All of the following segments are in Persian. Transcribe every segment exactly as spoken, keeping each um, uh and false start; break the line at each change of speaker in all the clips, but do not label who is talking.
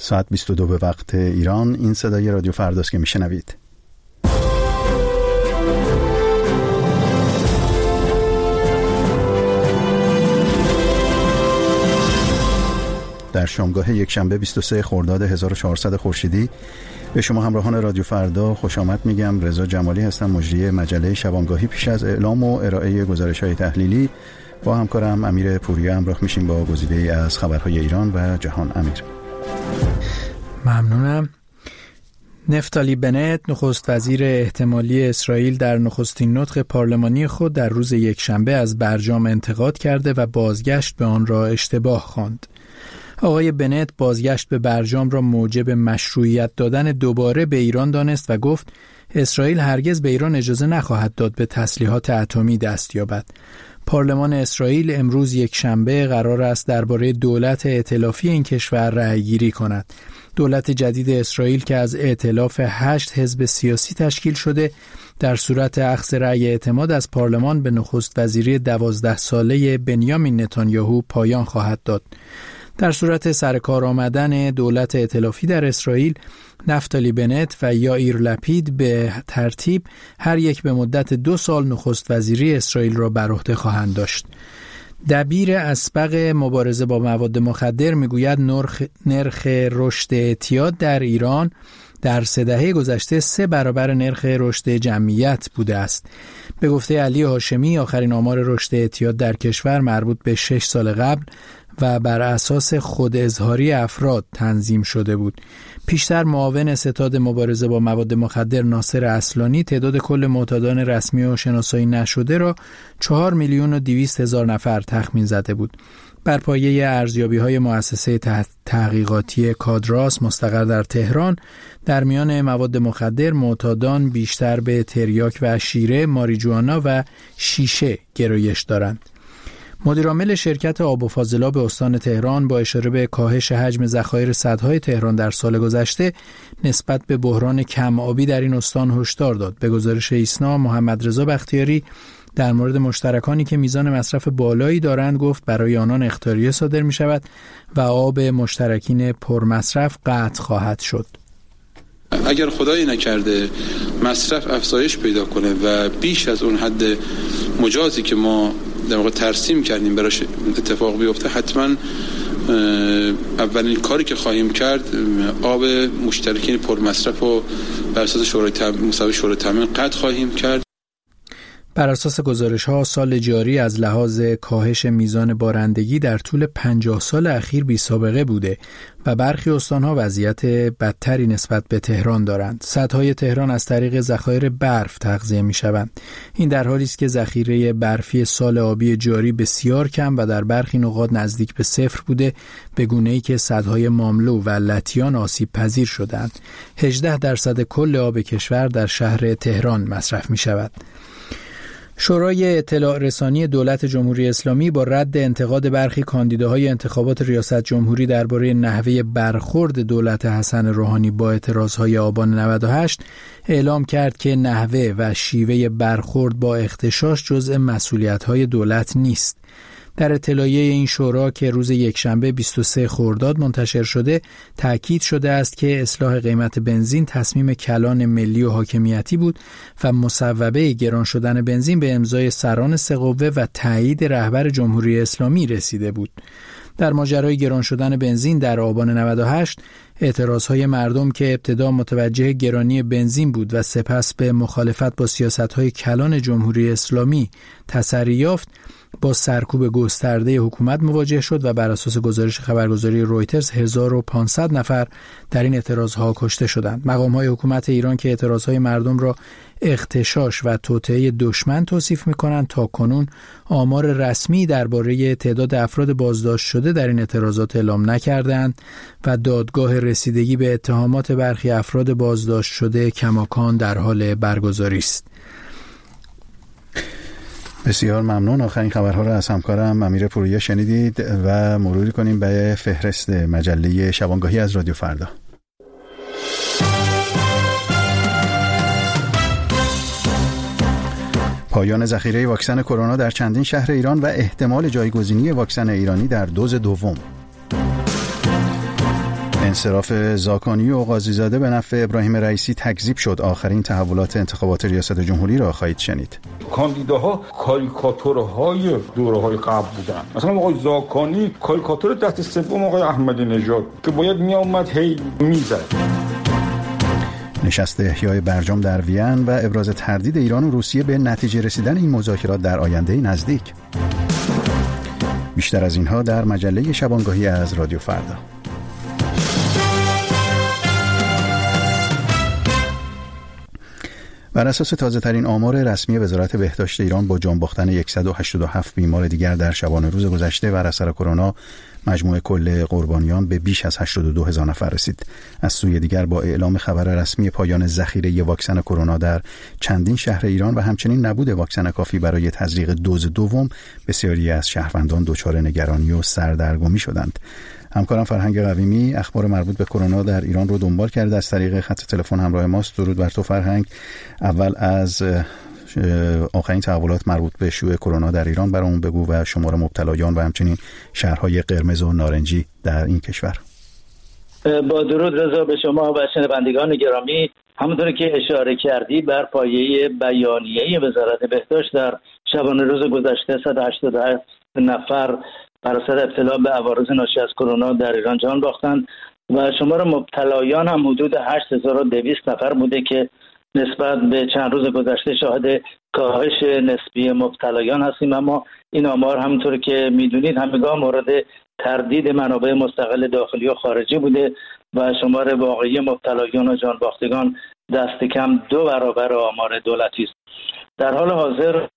ساعت بیست و دو به وقت ایران. این صدای رادیو فرداست که میشنوید. در شامگاه یک شنبه بیست و سه خرداد هزار و چهارصد خورشیدی به شما همراهان رادیو فردا خوش آمد میگم. رضا جمالی هستم، مجری مجله شبانگاهی. پیش از اعلام و ارائه گزارش‌های تحلیلی با همکارم امیر پوریا همراه میشیم با گزیده‌ای از خبرهای ایران و جهان. امیر.
ممنونم. نفتالی بنت، نخست وزیر احتمالی اسرائیل، در نخستین نطق پارلمانی خود در روز یکشنبه از برجام انتقاد کرده و بازگشت به آن را اشتباه خواند. آقای بنت بازگشت به برجام را موجب مشروعیت دادن دوباره به ایران دانست و گفت اسرائیل هرگز به ایران اجازه نخواهد داد به تسلیحات اتمی دست یابد. پارلمان اسرائیل امروز یکشنبه قرار است درباره دولت ائتلافی این کشور رأی‌گیری کند. دولت جدید اسرائیل که از ائتلاف هشت حزب سیاسی تشکیل شده، در صورت اخذ رأی اعتماد از پارلمان به نخست وزیری دوازده ساله بنیامین نتانیاهو پایان خواهد داد. در صورت سرکار آمدن دولت ائتلافی در اسرائیل، نفتالی بنت و یائیر لپید به ترتیب هر یک به مدت دو سال نخست وزیری اسرائیل را بر عهده خواهند داشت. دبیر اسبق مبارزه با مواد مخدر میگوید نرخ نرخ رشد اعتیاد در ایران در سه دهه گذشته سه برابر نرخ رشد جمعیت بوده است. به گفته علی هاشمی، آخرین آمار رشد اعتیاد در کشور مربوط به شش سال قبل و بر اساس خود اظهاری افراد تنظیم شده بود. پیشتر معاون ستاد مبارزه با مواد مخدر ناصر اصلانی تعداد کل معتادان رسمی و شناسایی نشده را چهار میلیون و دویست هزار نفر تخمین زده بود. بر پایه ارزیابی‌های مؤسسه تحقیقاتی کادراس مستقر در تهران، در میان مواد مخدر معتادان بیشتر به تریاک و شیره، ماریجوانا و شیشه گرایش دارند. مدیرعامل شرکت آب و فاضلاب استان تهران با اشاره به کاهش حجم ذخایر سدهای تهران در سال گذشته نسبت به بحران کم آبی در این استان هشدار داد. به گزارش ایسنا، محمد رضا بختیاری در مورد مشترکانی که میزان مصرف بالایی دارند گفت برای آنان اختیاریه صادر می شود و آب مشترکین پرمصرف قطع خواهد شد.
اگر خدایی نکرده مصرف افزایش پیدا کنه و بیش از اون حد مجازی که ما در واقع ترسیم کردیم براش اتفاق بیفته، حتما اولین کاری که خواهیم کرد آب مشترکین پرمصرف و بر اساس شورای تامین شورای تامین قطع خواهیم کرد.
بر اساس گزارش‌ها سال جاری از لحاظ کاهش میزان بارندگی در طول پنجاه سال اخیر بی سابقه بوده و برخی استان‌ها وضعیت بدتری نسبت به تهران دارند. سدهای تهران از طریق ذخایر برف تغذیه می‌شوند. این در حالی است که ذخیره برفی سال آبی جاری بسیار کم و در برخی نقاط نزدیک به صفر بوده، به گونه‌ای که سدهای ماملو و لطیان آسیب پذیر شدند. هجده درصد کل آب کشور در شهر تهران مصرف می‌شود. شورای اطلاع رسانی دولت جمهوری اسلامی با رد انتقاد برخی کاندیداهای انتخابات ریاست جمهوری درباره نحوه برخورد دولت حسن روحانی با اعتراضهای آبان نود و هشت اعلام کرد که نحوه و شیوه برخورد با اغتشاش جزء مسئولیت‌های دولت نیست. در اطلاعیه این شورا که روز یکشنبه بیست و سه خرداد منتشر شده، تأکید شده است که اصلاح قیمت بنزین تصمیم کلان ملی و حاکمیتی بود و مصوبه گران شدن بنزین به امضای سران سه قوه و تایید رهبر جمهوری اسلامی رسیده بود. در ماجرای گران شدن بنزین در آبان نود و هشت، اعتراضهای مردم که ابتدا متوجه گرانی بنزین بود و سپس به مخالفت با سیاست‌های کلان جمهوری اسلامی تسری یافت، با سرکوب گسترده حکومت مواجه شد و بر اساس گزارش خبرگزاری رویترز هزار و پانصد نفر در این اعتراضها کشته شدند. مقام‌های حکومت ایران که اعتراضهای مردم را اغتشاش و توطئه دشمن توصیف می‌کنند، تا کنون آمار رسمی درباره تعداد افراد بازداشت شده در این اعتراضات اعلام نکردند و دادگاه رسیدگی به اتهامات برخی افراد بازداشت شده کماکان در حال برگزاری است.
بسیار ممنون. آخرین خبرها را از همکارم امیر پوریا شنیدید و مروری کنیم به فهرست مجله شبانگاهی از رادیو فردا. پایان ذخیره واکسن کرونا در چندین شهر ایران و احتمال جایگزینی واکسن ایرانی در دوز دوم. انصراف زاکانی و قاضیزاده به نفع ابراهیم رئیسی تکذیب شد. آخرین تحولات انتخابات ریاست جمهوری را خواهید شنید.
کاندیداها کاریکاتورهای دوره‌های قبل بودن. مثلا آقای زاکانی کاریکاتور دست سوم آقای احمدی نژاد که باید میآمد هی میزد.
نشست احیای برجام در وین و ابراز تردید ایران و روسیه به نتیجه رسیدن این مذاکرات در آینده نزدیک. بیشتر از اینها در مجله شبانگاهی از رادیو فردا. بر اساس تازه ترین آمار رسمی وزارت بهداشت ایران با جان باختن صد و هشتاد و هفت بیمار دیگر در شبانه روز گذشته بر اثر کرونا، مجموع کل قربانیان به بیش از هشتاد و دو هزار نفر رسید. از سوی دیگر با اعلام خبر رسمی پایان ذخیره واکسن کرونا در چندین شهر ایران و همچنین نبود واکسن کافی برای تزریق دوز دوم، بسیاری از شهروندان دچار نگرانی و سردرگمی شدند. همکارم فرهنگ قویمی اخبار مربوط به کرونا در ایران رو دنبال کرده، از طریق خط تلفن همراه ماست. درود بر تو فرهنگ. اول از آخرین تحولات مربوط به شیوع کرونا در ایران برامون بگو و شمار مبتلایان و همچنین شهرهای قرمز و نارنجی در این کشور.
با درود رضا به شما و شنوندگان گرامی. همونطور که اشاره کردی، بر پایه بیانیه وزارت بهداشت در شبانه روز گذشته صد و هشتاد و هفت نفر بر اثر ابتلا به عوارض ناشی از کرونا در ایران جان باختند و شمار مبتلایان هم حدود هشت هزار و دویست نفر بوده که نسبت به چند روز گذشته شاهد کاهش نسبی مبتلایان هستیم. اما این آمار همونطور که میدونید همگاه مورد تردید منابع مستقل داخلی و خارجی بوده و شمار واقعی مبتلایان و جان باختگان دست کم دو برابر آمار دولتی است. در حال حاضر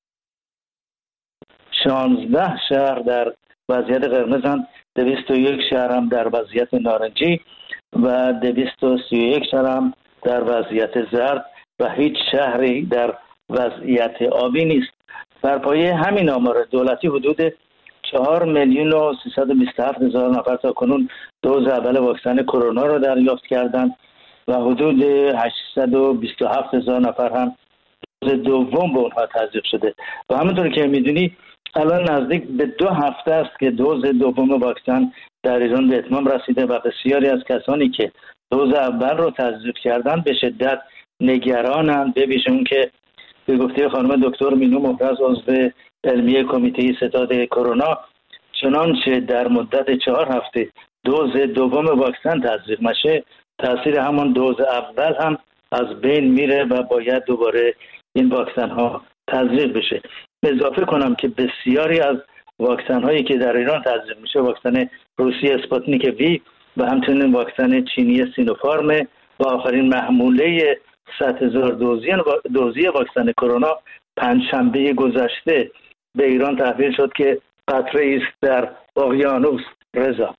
شانزده شهر در وضعیت قرمزند، دویست و یک شهر هم در وضعیت نارنجی و دویست و سی و یک شهر هم در وضعیت زرد و هیچ شهری در وضعیت آبی نیست. بر پایه همین آمار دولتی حدود چهار میلیون و سیصد و بیست و هفت هزار نفر تا کنون دوز اول واکسن کرونا را دریافت کردند و حدود هشتصد و بیست و هفت هزار نفر هم دوز دوم به اونها تزریق شده و همونطور که میدونی الان نزدیک به دو هفته است که دوز دوم واکسن در ایران به اتمام رسیده و بسیاری از کسانی که دوز اول رو تزریق کردن به شدت نگرانند، به ویژه اون که به گفته خانم دکتر مینو مهرز عضو علمی کمیته ستاد کرونا، چنانچه در مدت چهار هفته دوز دوم واکسن تزریق نشه، تاثیر همان دوز اول هم از بین میره و باید دوباره این واکسن ها تزریق بشه. اضافه کنم که بسیاری از واکسن هایی که در ایران تزریق میشه، واکسن روسی اسپوتنیک وی و همچنین واکسن چینی سینوفارم و آخرین محموله صد هزار دوزی دوزی واکسن کرونا پنجشنبه گذشته به ایران تحویل شد که قطره است در اقیانوس. رضا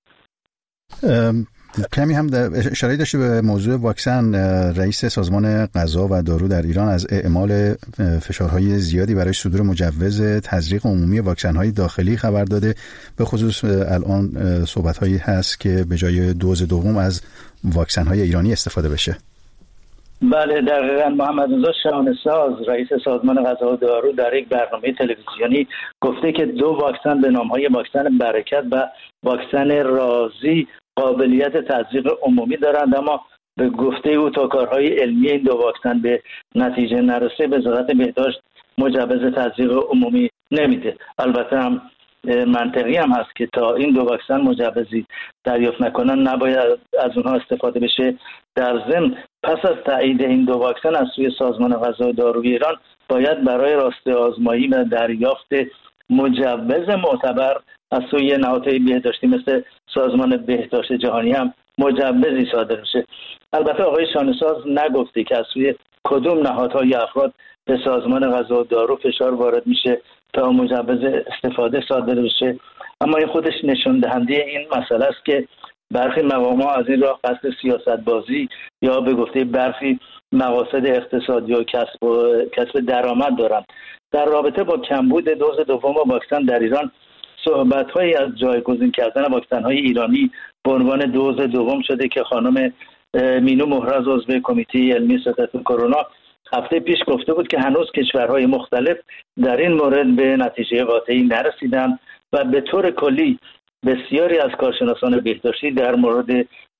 کمی هم اشاره داشتی به موضوع واکسن. رئیس سازمان غذا و دارو در ایران از اعمال فشارهای زیادی برای صدور مجوز تزریق عمومی واکسن‌های داخلی خبر داده. به خصوص الان صحبت‌هایی هست که به جای دوز دوم از واکسن‌های ایرانی استفاده بشه.
بله دقیقاً. محمد رضا شانه‌ساز رئیس سازمان غذا و دارو در یک برنامه تلویزیونی گفته که دو واکسن به نام‌های واکسن برکت و واکسن رازی قابلیت تزریق عمومی دارند، اما به گفته او تا کارهای علمی این دو واکسن به نتیجه نرسه وزارت بهداشت مجوز تزریق عمومی نمیده. البته هم منطقی هم هست که تا این دو واکسن مجوزی دریافت نکنن نباید از اونها استفاده بشه. در ضمن پس از تایید این دو واکسن از سوی سازمان غذا و داروی ایران باید برای راسته آزمایی و دریافت مجوز معتبر از سوی نهادهای بهداشتی مثل سازمان بهداشت جهانی هم مجوزی صادر میشه. البته آقای شانه‌ساز نگفته که از سوی کدوم نهادها یا افراد به سازمان غذا و دارو فشار وارد میشه تا مجوز استفاده صادر بشه، اما این خودش نشون دهنده این مسئله است که برخی مقام‌ها از این راه قصد سیاست بازی یا به گفته برخی مقاصد اقتصادی و کسب و کسب درآمد دارند. در رابطه با کمبود دوز دوم واکسن در ایران صحبت‌هایی از جایگزین کردن واکسن‌های ایرانی به عنوان دوز دوم شده که خانم مینو مهرز عضو کمیته علمی ستاد کرونا هفته پیش گفته بود که هنوز کشورهای مختلف در این مورد به نتیجه قاطعی نرسیدند و به طور کلی بسیاری از کارشناسان بهداشتی در مورد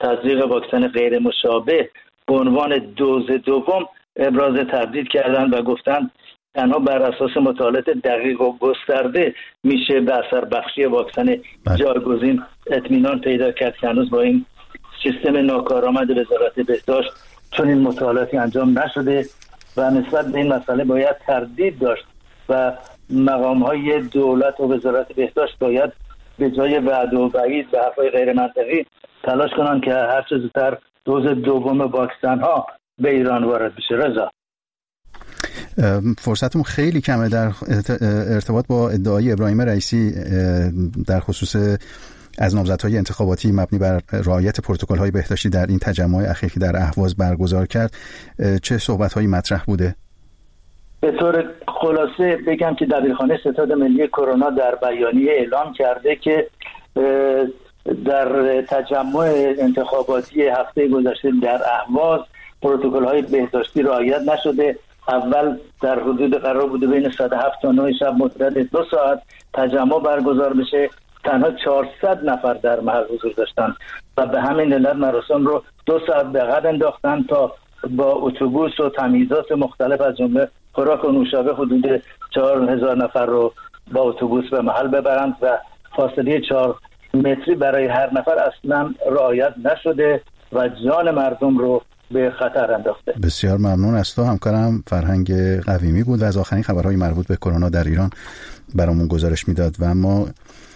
تزریق واکسن غیر مشابه به عنوان دوز دوم ابراز تردید کردند و گفتند تنها بر اساس مطالعات دقیق و گسترده میشه به اثر بخشی واکسن جایگزین اطمینان پیدا کرد که هنوز با این سیستم ناکارآمد وزارت بهداشت چون این مطالعاتی انجام نشده و نسبت به این مسئله باید تردید داشت و مقام‌های دولت و وزارت بهداشت باید به جای وعده و وعید و حرفای غیر منطقی تلاش کنن که هر چه زودتر دوز دوم واکسن ها به ایران وارد بشه. رضا،
فرصتمون خیلی کمه در ارتباط با ادعای ابراهیم رئیسی در خصوص از نامزدهای انتخاباتی مبنی بر رعایت پروتکل‌های بهداشتی در این تجمع اخیر که در اهواز برگزار کرد، چه صحبت‌هایی مطرح بوده؟
به طور خلاصه بگم که دبیرخانه ستاد ملی کرونا در بیانیه اعلام کرده که در تجمع انتخاباتی هفته گذشته در اهواز پروتکل‌های بهداشتی رعایت نشده. اول در حدود قرار بوده بین ساعت هفت تا نه شب مدت دو ساعت تجمع برگزار بشه، تنها چهارصد نفر در محل حضور داشتن و به همین علت مراسم رو دو ساعت به عقب انداختن تا با اتوبوس و تمیزات مختلف از جمله خوراک و نوشابه حدود چهار هزار نفر رو با اتوبوس به محل ببرند و فاصله چهار متری برای هر نفر اصلا رعایت نشده و جان مردم رو به خطر انداخته.
بسیار ممنون از تو همکارم فرهنگ قویمی بود و از آخرین خبرهای مربوط به کرونا در ایران برامون گزارش میداد. و اما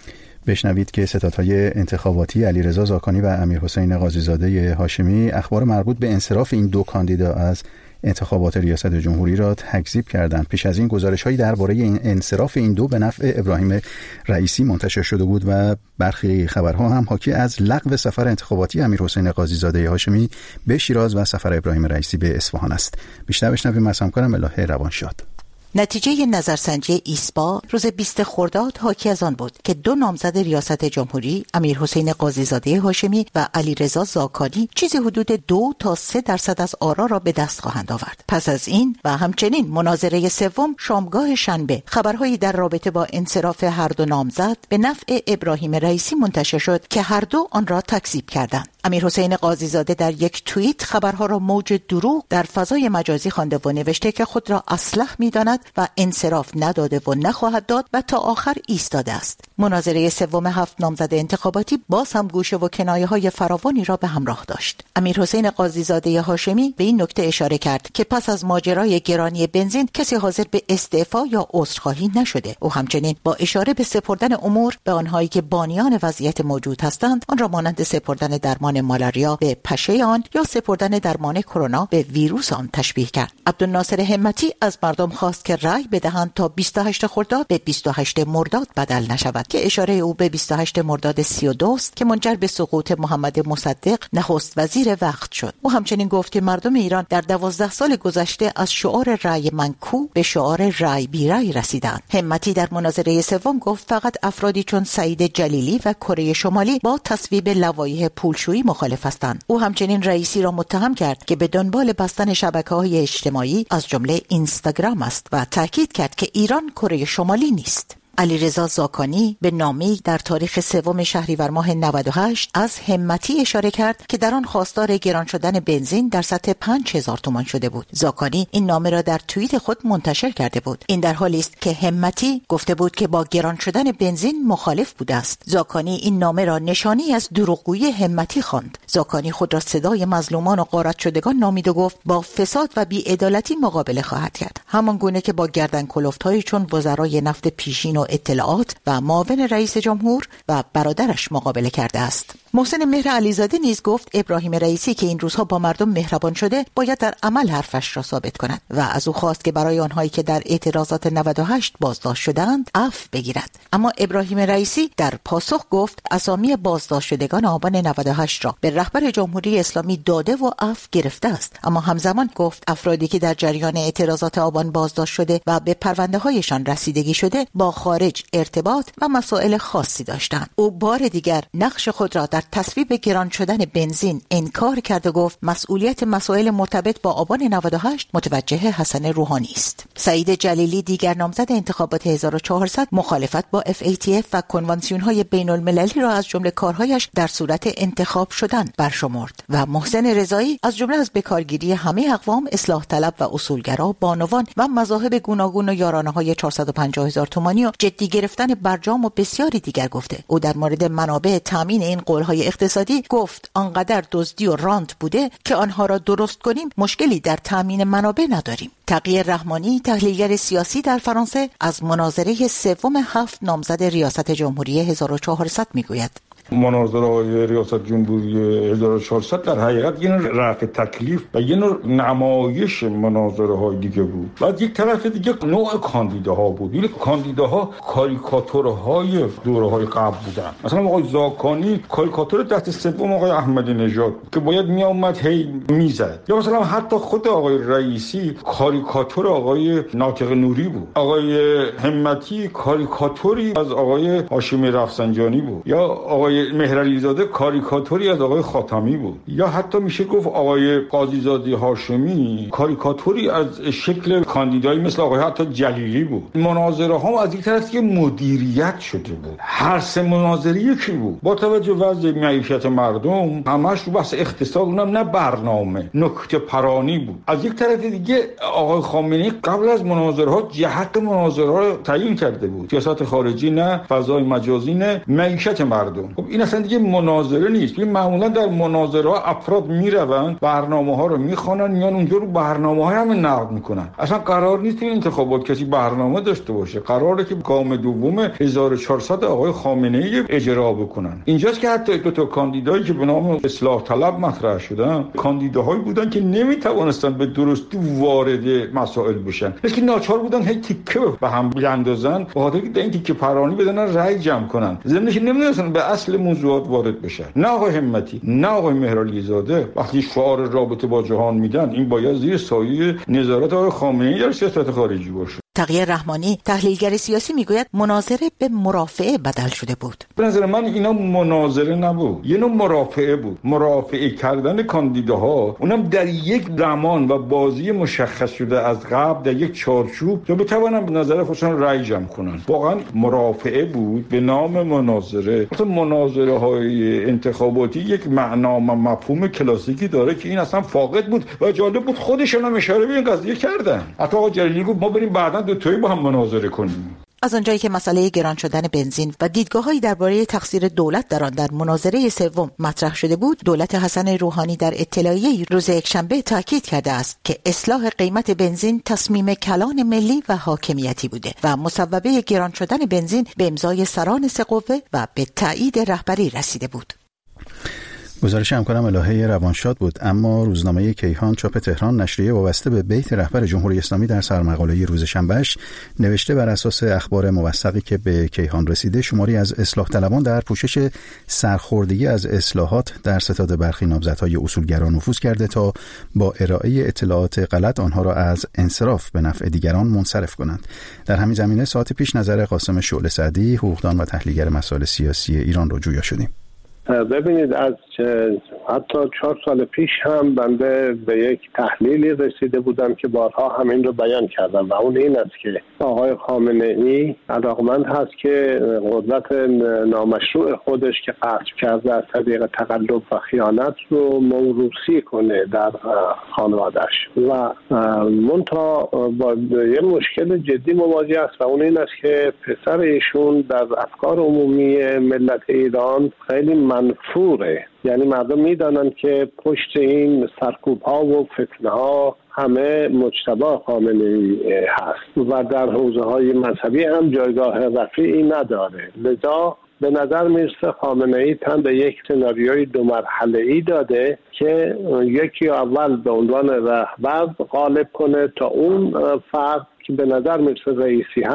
بشنوید که ستادهای انتخاباتی علیرضا زاکانی و امیرحسین قاضیزاده هاشمی اخبار مربوط به انصراف این دو کاندیدا از انتخابات ریاست جمهوری را تکذیب کردند. پیش از این گزارش‌هایی درباره این انصراف این دو به نفع ابراهیم رئیسی منتشر شده بود و برخی خبرها هم حاکی از لغو سفر انتخاباتی امیرحسین قاضیزاده هاشمی به شیراز و سفر ابراهیم رئیسی به اصفهان است. بیشتر بشنویم از همکارم الهه روانشاد.
نتیجه نظرسنجی ایسپا روز بیست خرداد حاکی از آن بود که دو نامزد ریاست جمهوری امیرحسین قاضیزاده هاشمی و علیرضا زاکانی چیزی حدود دو تا سه درصد از آرا را به دست خواهند آورد. پس از این و همچنین مناظره سوم شامگاه شنبه خبرهایی در رابطه با انصراف هر دو نامزد به نفع ابراهیم رئیسی منتشر شد که هر دو آن را تکذیب کردند. امیرحسین قاضیزاده در یک توییت خبرها را موج دروغ در فضای مجازی خوانده و نوشته که خود را اصلح می‌داند و انصراف نداده و نخواهد داد و تا آخر ایستاده است. مناظره سوم هفت نامزد انتخاباتی باز هم گوشه و کنایه‌های فراوانی را به همراه داشت. امیرحسین قاضیزاده هاشمی به این نکته اشاره کرد که پس از ماجرای گرانی بنزین کسی حاضر به استعفا یا عذرخواهی نشده. او همچنین با اشاره به سپردن امور به آنهایی که بانیان وضعیت موجود هستند آن را مانند سپردن درمان مالاریا به پشه آن یا سپردن درمان کرونا به ویروس آن تشبیه کرد. عبدالناصر همتی از مردم خواست که رأی بدهند تا بیست و هشت خرداد به بیست و هشت مرداد بدل نشود که اشاره او به بیست و هشت مرداد سی و دو است که منجر به سقوط محمد مصدق نخست وزیر وقت شد. او همچنین گفت که مردم ایران در دوازده سال گذشته از شعار رأی منکو به شعار رأی بی رأی رسیدند. همتی در مناظره سوم گفت فقط افرادی چون سعید جلیلی و کره شمالی با تصویب لوایح پولشویی مخالف هستند. او همچنین رئیسی را متهم کرد که به دنبال بستن شبکه‌های اجتماعی از جمله اینستاگرام است و تاکید کرد که ایران کره شمالی نیست. علیرضا زاکانی به نامه‌ای در تاریخ سوم شهریور ماه نود و هشت از همتی اشاره کرد که در آن خواستار گران شدن بنزین در سطح پنج هزار تومان شده بود. زاکانی این نامه را در توییت خود منتشر کرده بود. این در حالی است که همتی گفته بود که با گران شدن بنزین مخالف بوده است. زاکانی این نامه را نشانی از دروغگویی همتی خواند. زاکانی خود را صدای مظلومان و غارت شدگان نامید و گفت با فساد و بی‌عدالتی مقابله خواهد کرد، همان گونه که با گردن کلفت‌هایی چون وزرای نفت پیشین و اطلاعات و معاون رئیس جمهور و برادرش مقابله کرده است. محسن مهر علیزاده نیز گفت ابراهیم رئیسی که این روزها با مردم مهربان شده باید در عمل حرفش را ثابت کند و از او خواست که برای آنهایی که در اعتراضات نود و هشت بازداشت شدند عفو بگیرد. اما ابراهیم رئیسی در پاسخ گفت اسامی بازداشت شدگان آبان نود و هشت را به رهبر جمهوری اسلامی داده و عفو گرفته است، اما همزمان گفت افرادی که در جریان اعتراضات آبان بازداشت شده و به پرونده هایشان رسیدگی شده با خارج ارتباط و مسائل خاصی داشتند. او بار دیگر نقش خود را در در تصویب گران شدن بنزین انکار کرد و گفت مسئولیت مسائل مرتبط با آبان نود و هشت متوجه حسن روحانی است. سعید جلیلی دیگر نامزد انتخابات هزار و چهارصد مخالفت با اف ای تی اف و کنوانسیون‌های بین‌المللی را از جمله کارهایش در صورت انتخاب شدن برشمرد و محسن رضایی از جمله از بکارگیری همه اقوام، اصلاح طلب و اصولگرا، بانوان و مذاهب گوناگون و یارانه‌های چهارصد و پنجاه هزار تومانی و جدی گرفتن برجام و بسیاری دیگر گفته. او در مورد منابع تامین این قولهای اقتصادی گفت آنقدر دزدی و رانت بوده که آنها را درست کنیم مشکلی در تامین منابع نداریم. تقی رحمانی تحلیلگر سیاسی در فرانسه از مناظره سوم هفت نامزد ریاست جمهوری هزار و چهارصد میگوید
مناظره ریاست جمهوری هزار و چهارصد در حقیقت یه نوع رفع تکلیف و یه نوع نمایش مناظره های دیگه بود. بعد یک طرف دیگه نوع کاندیداها بود. این کاندیداها کاریکاتورهای دوره‌های قبل بودن. مثلا آقای زاکانی کاریکاتور دست سوم آقای احمدی نژاد که باید میامد هی میزد، یا مثلا حتی خود آقای رئیسی کاریکاتور آقای ناطق نوری بود. آقای همتی کاریکاتوری از آقای هاشمی رفسنجانی بود، یا آقای مهرعلی زاده کاریکاتوری از آقای خاتمی بود، یا حتی میشه گفت آقای قاضی زاده هاشمی کاریکاتوری از شکل کاندیدایی مثل آقای حتی جلیلی بود. مناظره ها از یک طرف که مدیریت شده بود، هر سه مناظره یکی بود با توجه به وضع معیشت مردم، همش رو بحث اقتصاد، اونم نه برنامه، نکته پرانی بود. از یک طرف دیگه آقای خامنه‌ای قبل از مناظره ها جهت مناظره ها رو تعیین کرده بود، سیاست خارجی نه، فضای مجازی نه، معیشت مردم. خب این اصلا دیگه مناظره نیست. این معمولا در مناظره ها افراد میروند برنامه ها رو میخوانن، میان اونجا رو برنامه های هم نقد میکنن. اصلا قرار نیست این انتخابات کسی برنامه داشته باشه، قراره که گام دوم هزار و چهارصد آقای خامنه‌ای اجرا بکنن. اینجاست که حتی دو تا کاندیدایی که به نام اصلاح طلب مطرح شدن کاندیداهایی بودن که نمیتوانستن به درستی وارد مسائل بشن، بلکه ناچار بودن هی تیکه به هم بیاندازن، به خاطر اینکه این تیکه پرانی بدن رأی جمع کنن، ضمنش نمیدونن به اصل موضوعات وارد بشن. نه آقای همتی نه آقای مهرعلی زاده وقتی شعار رابطه با جهان میدن، این باید زیر سایه نظارت آقای خامنه‌ای در سیاست خارجی باشه.
تقی رحمانی تحلیلگر سیاسی میگوید مناظره به مرافعه بدل شده بود.
به نظر من اینا مناظره نبود، یه نوع مرافعه بود، مرافعه کردن کاندیداها، اونم در یک زمان و بازی مشخص شده از قبل در یک چارچوب تا بتوانن به نظر خودشون رأی جمع کنن. واقعا مرافعه بود به نام مناظره. مثلا مناظره های انتخاباتی یک معنا و مفهوم کلاسیکی داره که این اصلا فاقد بود و جالب بود خودشون هم اشاره به این قضیه کردن. حتی آقا جلیلی گفت ما بریم بعدا دو تایی با هم مناظره کنیم.
از آنجایی که مسئله گران شدن بنزین و دیدگاه‌هایی درباره تقصیر دولت در آن در مناظره سوم مطرح شده بود، دولت حسن روحانی در اطلاعیه روز یکشنبه تاکید کرده است که اصلاح قیمت بنزین تصمیم کلان ملی و حاکمیتی بوده و مصوبه گران شدن بنزین به امضای سران سه قوه و به تایید رهبری رسیده بود.
گزارش همکارم الهه روانشاد بود. اما روزنامه کیهان چاپ تهران نشریه وابسته به بیت رهبر جمهوری اسلامی در سرمقاله روز شنبهش نوشته بر اساس اخبار موثقی که به کیهان رسیده شماری از اصلاح طلبان در پوشش سرخوردگی از اصلاحات در ستاد برخی نامزدهای اصولگرا نفوذ کرده تا با ارائه اطلاعات غلط آنها را از انصراف به نفع دیگران منصرف کنند. در همین زمینه ساعت پیش نظر قاسم شعله سعدی، حقوقدان و تحلیلگر مسائل سیاسی ایران رو جویا شدیم.
ببینید، از حتی چهار سال پیش هم بنده به یک تحلیلی رسیده بودم که بارها همین رو بیان کردم و اون این است که آقای خامنه‌ای علاقمند هست که قدرت نامشروع خودش که غصب کرده از طریق تقلب و خیانت رو موروثی کنه در خانواده‌اش و منتها با یه مشکل جدی مواجه است و اون این است که پسر ایشون در افکار عمومی ملت ایران خیلی منفوره. یعنی مردم میدانند که پشت این سرکوب ها و فتنه ها همه مجتبی خامنه‌ای هست و در حوزه های مذهبی هم جایگاه رفیعی نداره. لذا به نظر میرسه خامنه‌ای تن به یک سناریوی دو مرحله‌ای داده که یکی اول به عنوان رهبر غالب کنه تا اون فرد که به نظر میرسه رئیسی هست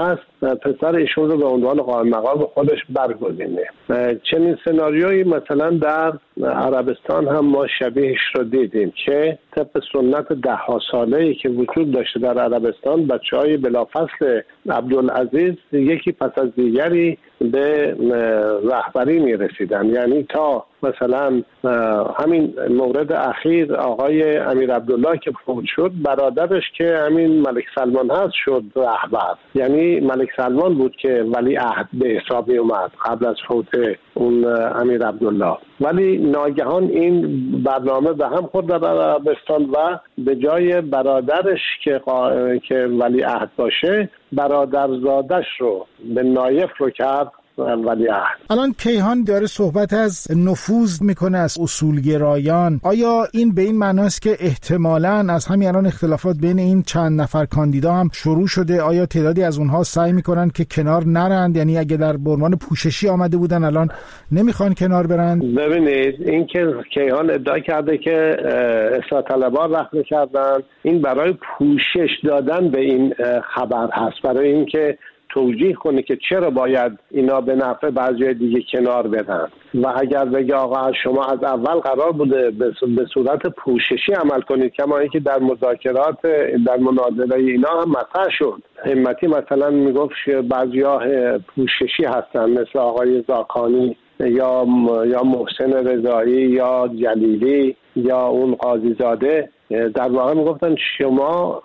پسر ایشون رو به عنوان قائم مقام خودش برگزینه. چنین سناریویی مثلا در عربستان هم ما شبیهش رو دیدیم که طبق سنت ده ها ساله‌ای که وجود داشته در عربستان، بچه‌های بلافصل عبدالعزیز یکی پس از دیگری به رهبری میرسیدن. یعنی تا مثلا همین مورد اخیر آقای امیر عبدالله که فوت شد، برادرش که همین ملک سلمان هست شد رهبر. یعنی ملک سلمان بود که ولی عهد به حساب می اومد قبل از فوت اون امیر عبدالله. ولی ناگهان این برنامه به هم خورد در عربستان و به جای برادرش که قا... که ولی عهد باشه، برادرزادش رو به نایب رو کرد ولی عهد.
الان کیهان داره صحبت از نفوذ میکنه از اصولگرایان. آیا این به این معناست که احتمالاً از همین الان اختلافات بین این چند نفر کاندیدا هم شروع شده؟ آیا تعدادی از اونها سعی میکنن که کنار نرند؟ یعنی اگه در برمان پوششی آمده بودن الان نمیخوان کنار برند؟
ببینید، این که کیهان ادعا کرده که اصلاح طلبان رخنه کردن، این برای پوشش دادن به این خبر هست، برای اینکه توجیه کنه که چرا باید اینا به نفع بعضی دیگه کنار بدن. و اگر بگه آقا شما از اول قرار بوده به صورت پوششی عمل کنید، کما اینکه در مذاکرات در مناظره اینا هم مطرح شد. همتی مثلا میگفت بعضیا پوششی هستن مثل آقای زاکانی یا یا محسن رضایی یا جلیلی یا اون قاضی زاده، در واقع میگفتن شما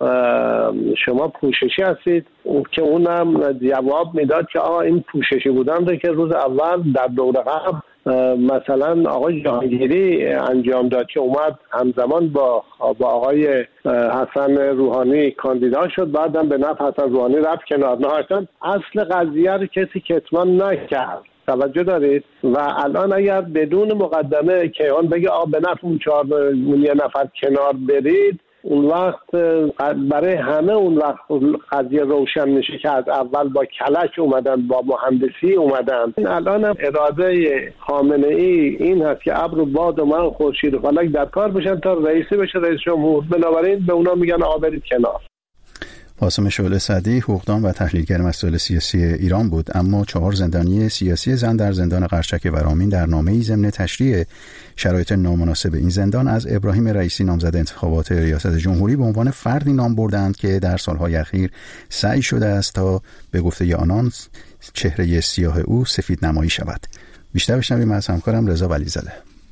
شما پوششی هستید، که اونم جواب میداد که آقا این پوششی بودن ده که روز اول در دوره قبل مثلا آقای جهانگیری انجام داد که اومد همزمان با با آقای حسن روحانی کاندیدا شد، بعدم به نفع حسن روحانی رفت کنار. نهایتاً اصل قضیه رو کسی کتمان نکرد. توجه دارید؟ و الان اگر بدون مقدمه کیهان بگه آ به نفع اون چهار اون یه نفر کنار برید، اون وقت برای همه اون وقت قضیه روشن میشه که از اول با کلک اومدن، با مهندسی اومدن. الان هم اراده خامنه ای این هست که ابر و باد و من خورشید و فلک در کار بشن تا رئیسی بشه رئیس جمهور. بنابراین به اونا میگن آ برید کنار.
قاسم شعله سعدی، حقوقدان و تحلیلگر مسائل سیاسی ایران بود. اما چهار زندانی سیاسی زن در زندان قرچک ورامین در نامه‌ای ضمن تشریح شرایط نامناسب این زندان از ابراهیم رئیسی نامزد انتخابات ریاست جمهوری به عنوان فردی نام بردند که در سالهای اخیر سعی شده است تا به گفته آنان چهره سیاه او سفید نمایی شود. بیشتر بشنویم از همکارم رضا ولیزاده.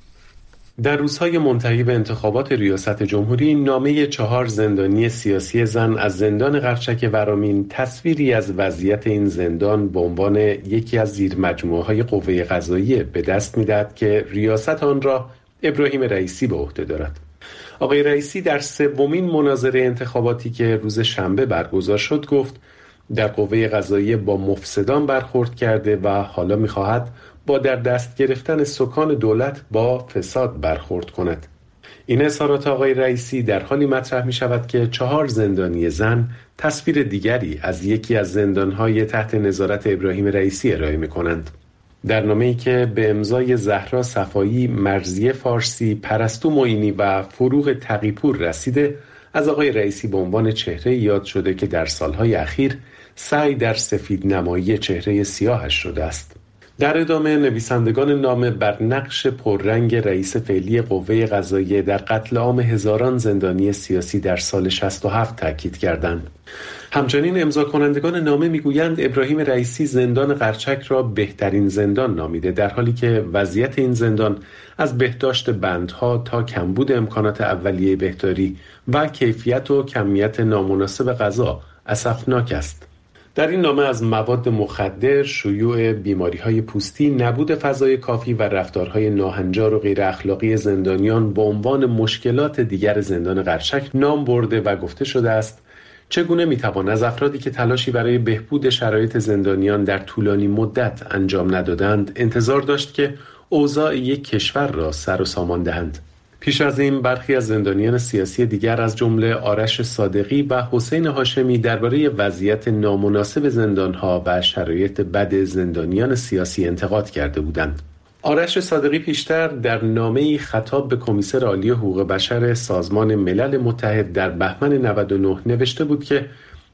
در روزهای منتهی به انتخابات ریاست جمهوری، نامه چهار زندانی سیاسی زن از زندان قرچک ورامین تصویری از وضعیت این زندان به عنوان یکی از زیرمجموعه‌های قوه قضاییه به دست می‌دهد که ریاست آن را ابراهیم رئیسی به عهده دارد. آقای رئیسی در سومین مناظره انتخاباتی که روز شنبه برگزار شد گفت در قوه قضاییه با مفسدان برخورد کرده و حالا می‌خواهد با در دست گرفتن سکان دولت با فساد برخورد کند. این اظهارات آقای رئیسی در حالی مطرح می شود که چهار زندانی زن تصویر دیگری از یکی از زندانهای تحت نظارت ابراهیم رئیسی ارائه می کنند. در نامه‌ای که به امضای زهرا صفایی، مرضیه فارسی، پرستو معینی و فروغ تقی‌پور رسیده، از آقای رئیسی به عنوان چهره یاد شده که در سالهای اخیر سعی در سفید نمایی چهره سیاهش شده است. در ادامه نویسندگان نامه بر نقش پررنگ رئیس فعلی قوه قضاییه در قتل عام هزاران زندانی سیاسی در سال شصت و هفت تاکید کردند. همچنین امضا کنندگان نامه میگویند ابراهیم رئیسی زندان قرچک را بهترین زندان نامیده، در حالی که وضعیت این زندان از بهداشت بندها تا کمبود امکانات اولیه بهداری و کیفیت و کمیت نامناسب غذا اسفناک است. در این نامه از مواد مخدر، شیوع بیماری‌های پوستی، نبود فضای کافی و رفتارهای ناهنجار و غیر اخلاقی زندانیان به عنوان مشکلات دیگر زندان قرچک نام برده و گفته شده است چگونه میتوان از افرادی که تلاشی برای بهبود شرایط زندانیان در طولانی مدت انجام ندادند انتظار داشت که اوضاع یک کشور را سر و سامان دهند. پیش از این برخی از زندانیان سیاسی دیگر از جمله آرش صادقی و حسین هاشمی درباره وضعیت نامناسب زندانها و شرایط بد زندانیان سیاسی انتقاد کرده بودند. آرش صادقی پیشتر در نامه‌ای خطاب به کمیسر عالی حقوق بشر سازمان ملل متحد در بهمن نود و نه نوشته بود که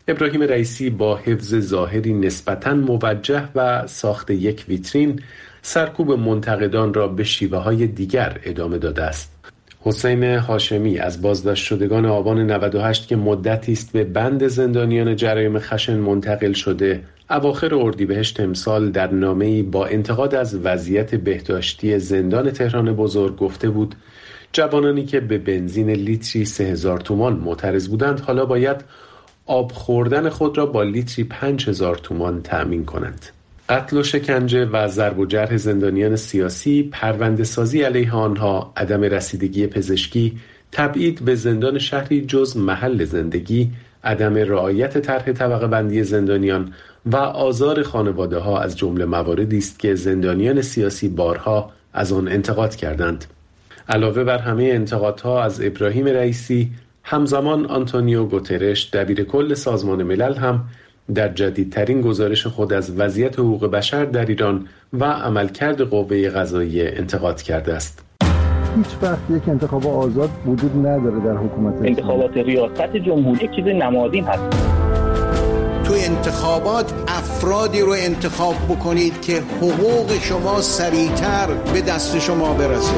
ابراهیم رئیسی با حفظ ظاهری نسبتاً موجه و ساخت یک ویترین، سرکوب منتقدان را به شیوه‌های دیگر ادامه داده است. حسین هاشمی از بازداشت شدگان آبان نود و هشت که مدتی است به بند زندانیان جرایم خشن منتقل شده، اواخر اردیبهشت امسال در نامه‌ای با انتقاد از وضعیت بهداشتی زندان تهران بزرگ گفته بود جوانانی که به بنزین لیتری سه هزار تومان معترض بودند حالا باید آب خوردن خود را با لیتری پنج هزار تومان تأمین کنند. قتل و شکنجه و ضرب و جرح زندانیان سیاسی، پرونده سازی علیه آنها، عدم رسیدگی پزشکی، تبعید به زندان شهری جز محل زندگی، عدم رعایت طرح طبقه بندی زندانیان و آزار خانواده ها از جمله مواردی است که زندانیان سیاسی بارها از آن انتقاد کردند. علاوه بر همه انتقادها از ابراهیم رئیسی، همزمان آنتونیو گوترش دبیر کل سازمان ملل هم در جدیدترین گزارش خود از وضعیت حقوق بشر در ایران و عملکرد قوه قضاییه انتقاد کرده است.
هیچ وقت یک انتخاب آزاد وجود نداره در حکومت.
انتخابات ریاست جمهوری چیز نمادین هست.
تو انتخابات افرادی رو انتخاب بکنید که حقوق شما سریعتر به دست شما برسه.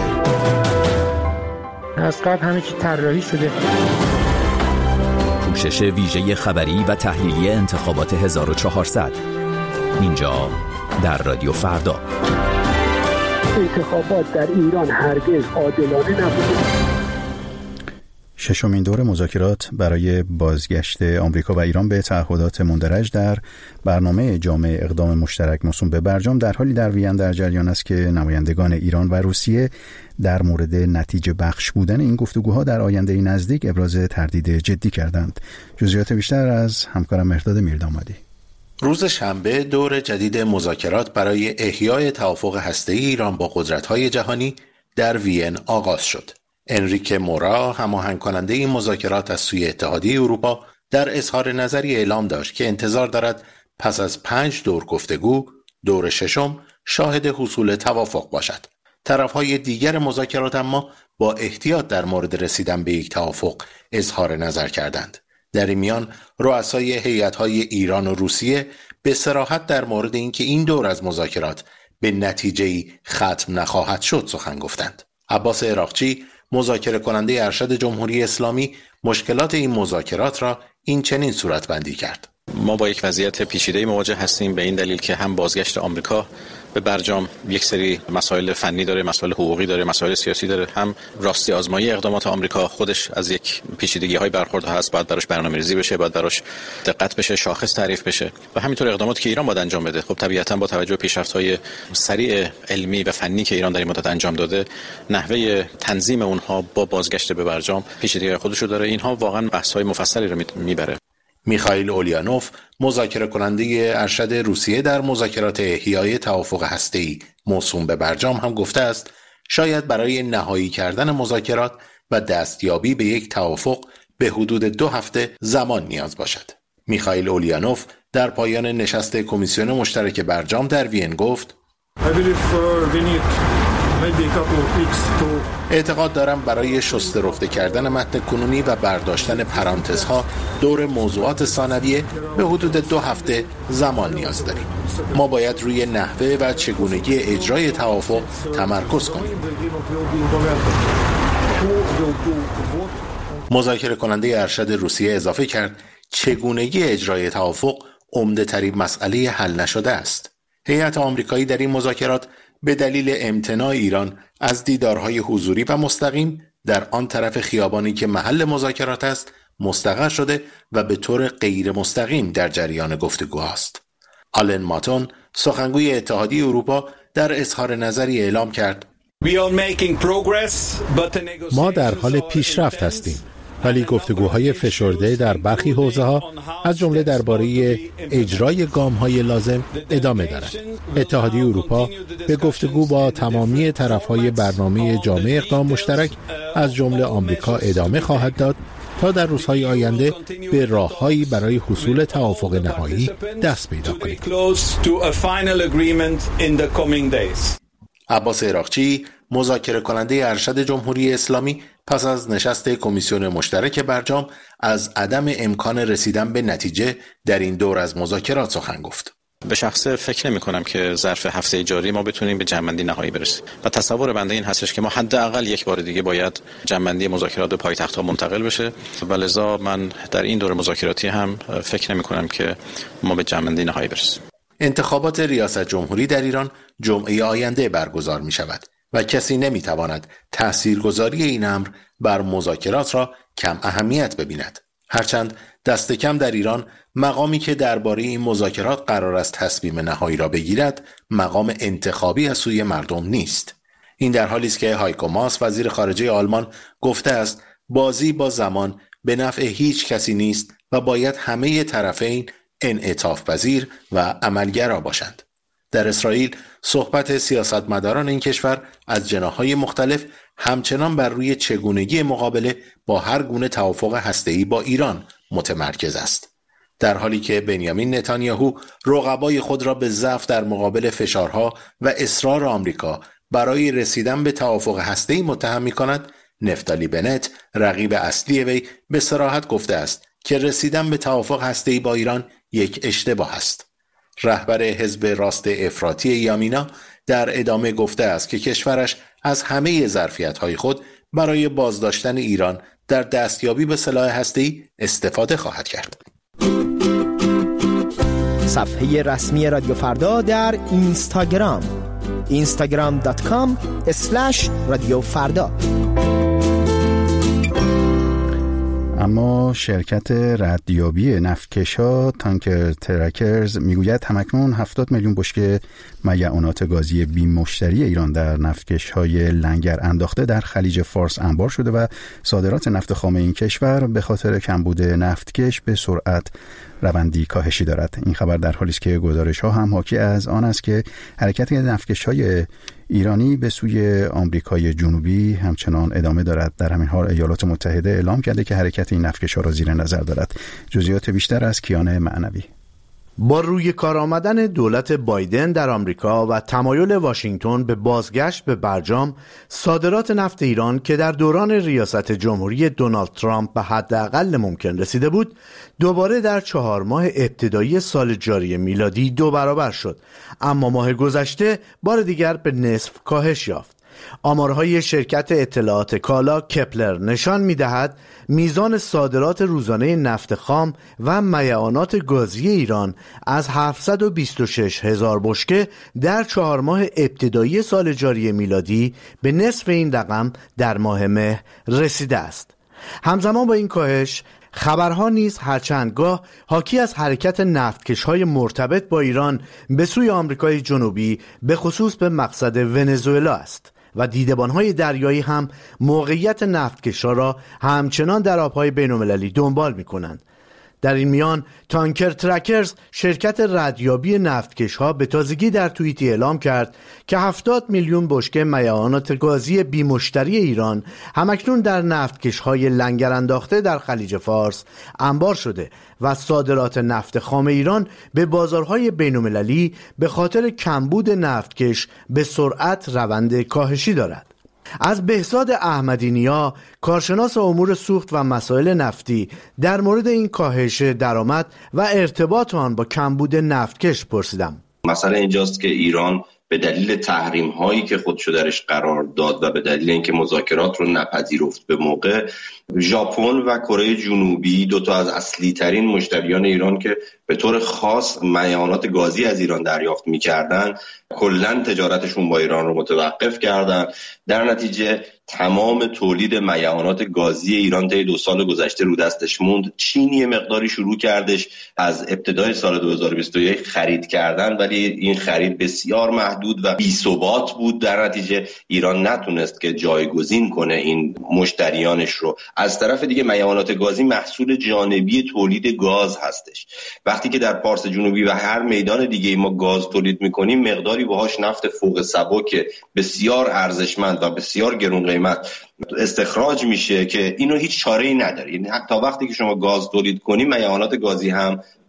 از قبل همه چی طراحی شده.
پوشش ویژه خبری و تحلیلی انتخابات هزار و چهارصد اینجا در رادیو فردا.
انتخابات در ایران هرگز عادلانه نبوده.
ششمین دور مذاکرات برای بازگشت آمریکا و ایران به تعهدات مندرج در برنامه جامع اقدام مشترک موسوم به برجام در حالی در وین در جریان است که نمایندگان ایران و روسیه در مورد نتیجه بخش بودن این گفتگوها در آینده نزدیک ابراز تردید جدی کردند. جزئیات بیشتر از همکارم مهرداد میردامادی.
روز شنبه دور جدید مذاکرات برای احیای توافق هسته‌ای ایران با قدرت‌های جهانی در وین آغاز شد. انریکه مورا هماهنگ کننده این مذاکرات از سوی اتحادیه اروپا در اظهار نظری اعلام داشت که انتظار دارد پس از پنج دور گفتگو دور ششم شاهد حصول توافق باشد. طرفهای دیگر مذاکرات اما با احتیاط در مورد رسیدن به یک توافق اظهار نظر کردند. در این میان رؤسای هیئت‌های ایران و روسیه به صراحت در مورد اینکه این دور از مذاکرات به نتیجه‌ای ختم نخواهد شد سخن گفتند. عباس عراقچی مذاکره کننده ارشد جمهوری اسلامی مشکلات این مذاکرات را این چنین صورتبندی کرد.
ما با یک وضعیت پیچیده مواجه هستیم به این دلیل که هم بازگشت آمریکا به برجام یک سری مسائل فنی داره، مسائل حقوقی داره، مسائل سیاسی داره، هم راستی آزمایی اقدامات آمریکا خودش از یک پیچیدگی‌های برخورد هست، باید براش برنامه‌ریزی بشه، باید براش دقت بشه، شاخص تعریف بشه و همینطور اقداماتی که ایران باید انجام بده. خب طبیعتاً با توجه به پیشرفت‌های سریع علمی و فنی که ایران در این مدت انجام داده، نحوه تنظیم اونها با بازگشت به برجام پیچیدگی خودش رو داره. اینها واقعاً بحث‌های مفصلی رو میبره.
میخائیل اولیانوف مذاکره کننده ارشد روسیه در مذاکرات احیای توافق هسته‌ای موسوم به برجام هم گفته است شاید برای نهایی کردن مذاکرات و دستیابی به یک توافق به حدود دو هفته زمان نیاز باشد. میخائیل اولیانوف در پایان نشست کمیسیون مشترک برجام در وین گفت اعتقاد دارم برای شسته رفته کردن متن کنونی و برداشتن پرانتزها دور موضوعات ثانویه به حدود دو هفته زمان نیاز داریم. ما باید روی نحوه و چگونگی اجرای توافق تمرکز کنیم. مذاکره کننده ارشد روسیه اضافه کرد چگونگی اجرای توافق عمده ترین مسئله حل نشده است. هیئت آمریکایی در این مذاکرات به دلیل امتناع ایران از دیدارهای حضوری و مستقیم در آن طرف خیابانی که محل مذاکرات است مستقر شده و به طور غیر مستقیم در جریان گفتگوهاست. آلن ماتون سخنگوی اتحادیه اروپا در اظهار نظری اعلام کرد
ما در حال پیشرفت هستیم ولی گفتگوهای فشرده در برخی حوزه‌ها از جمله درباره اجرای گام‌های لازم ادامه دارد. اتحادیه اروپا به گفتگو با تمامی طرف‌های برنامه جامع اقدام مشترک از جمله آمریکا ادامه خواهد داد تا در روزهای آینده به راه‌هایی برای حصول توافق نهایی دست پیدا کنیم.
عباس عراقچی مذاکره کننده ارشد جمهوری اسلامی پس از نشست کمیسیون مشترک برجام از عدم امکان رسیدن به نتیجه در این دور از مذاکرات سخن گفت.
به شخصه فکر نمی کنم که ظرف هفته جاری ما بتونیم به جمع‌بندی نهایی برسیم و تصور بنده این هستش که ما حداقل یک بار دیگه باید جمع‌بندی مذاکرات به پایتخت‌ها منتقل بشه و لذا من در این دور مذاکراتی هم فکر نمی کنم که ما به جمع‌بندی نهایی برسیم.
انتخابات ریاست جمهوری در ایران جمعه آینده برگزار می شود و کسی نمی تواند تاثیرگذاری این امر بر مذاکرات را کم اهمیت ببیند. هرچند دست کم در ایران مقامی که درباره این مذاکرات قرار است تصمیم نهایی را بگیرد مقام انتخابی از سوی مردم نیست. این در حالی است که هایکو ماس وزیر خارجه آلمان گفته است بازی با زمان به نفع هیچ کسی نیست و باید همه طرفین انعطاف پذیر و عملگرا باشند. در اسرائیل صحبت سیاستمداران این کشور از جناح‌های مختلف همچنان بر روی چگونگی مقابله با هر گونه توافق هسته‌ای با ایران متمرکز است. در حالی که بنیامین نتانیاهو رقبای خود را به ضعف در مقابل فشارها و اصرار آمریکا برای رسیدن به توافق هسته‌ای متهم می‌کند، نفتالی بنت رقیب اصلی وی به صراحت گفته است که رسیدن به توافق هسته‌ای با ایران یک اشتباه است. رهبر حزب راست افراطی یامینا در ادامه گفته است که کشورش از همه ظرفیت‌های خود برای بازداشتن ایران در دستیابی به سلاح هسته‌ای استفاده خواهد کرد.
صفحه رسمی رادیو فردا در اینستاگرام اینستاگرام دات کام اسلش رادیو فردا.
اما شرکت ردیابی نفتکش‌ها تانکر ترکرز میگوید همکنون هفتاد میلیون بشکه میعونات گازی بی مشتری ایران در نفتکش‌های لنگر انداخته در خلیج فارس انبار شده و صادرات نفت خام این کشور به خاطر کمبود نفتکش به سرعت روندی کاهشی دارد. این خبر در حالی است که گزارش‌ها هم حاکی از آن است که حرکت نفتکش‌های ایرانی به سوی آمریکای جنوبی همچنان ادامه دارد. در همین حال ایالات متحده اعلام کرده که حرکت این نفتکش‌ها را زیر نظر دارد. جزئیات بیشتر از کیان معنوی.
با روی کار آمدن دولت بایدن در آمریکا و تمایل واشنگتن به بازگشت به برجام، صادرات نفت ایران که در دوران ریاست جمهوری دونالد ترامپ به حداقل ممکن رسیده بود، دوباره در چهار ماه ابتدایی سال جاری میلادی دو برابر شد، اما ماه گذشته بار دیگر به نصف کاهش یافت. آمارهای شرکت اطلاعات کالا کپلر نشان می‌دهد میزان صادرات روزانه نفت خام و میعانات گازی ایران از هفتصد و بیست و شش هزار بشکه در چهار ماه ابتدایی سال جاری میلادی به نصف این رقم در ماه مه رسیده است. همزمان با این کاهش خبرها نیز هرچندگاه حاکی از حرکت نفتکش‌های مرتبط با ایران به سوی آمریکای جنوبی به خصوص به مقصد ونزوئلا است و دیدبان‌های دریایی هم موقعیت نفتکش‌ها را همچنان در آب‌های بین‌المللی دنبال می‌کنند. در این میان تانکر ترکرز شرکت ردیابی نفتکش‌ها به تازگی در توییتی اعلام کرد که هفتاد میلیون بشکه میعانات گازی بی مشتری ایران همکنون در نفتکش‌های لنگر انداخته در خلیج فارس انبار شده و صادرات نفت خام ایران به بازارهای بین‌المللی به خاطر کمبود نفتکش به سرعت روند کاهشی دارد. از بهزاد احمدی‌نیا، کارشناس امور سوخت و مسائل نفتی، در مورد این کاهش درآمد و ارتباط آن با کمبود نفتکش پرسیدم.
مسئله اینجاست که ایران به دلیل تحریم هایی که خودشو درش قرار داد و به دلیل اینکه مذاکرات رو نپذیرفت به موقع، ژاپن و کره جنوبی دو تا از اصلی ترین مشتریان ایران که به طور خاص میعانات گازی از ایران دریافت می‌کردن، کلاً تجارتشون با ایران رو متوقف کردن. در نتیجه تمام تولید میعانات گازی ایران طی دو سال گذشته رو دستش موند. چین یه مقداری شروع کردش از ابتدای سال دو هزار و بیست و یک خرید کردن، ولی این خرید بسیار محدود و بی‌ثبات بود. در نتیجه ایران نتونست که جایگزین کنه این مشتریانش رو. از طرف دیگه میعانات گازی محصول جانبی تولید گاز هستش. وقتی که در پارس جنوبی و هر میدان دیگه ما گاز تولید می‌کنیم، مقداری باهاش نفت فوق سبک بسیار ارزشمند و بسیار گران قیمت استخراج میشه که اینو هیچ چاره‌ای نداره. یعنی تا وقتی که شما گاز تولید کنی، میعانات گازی هم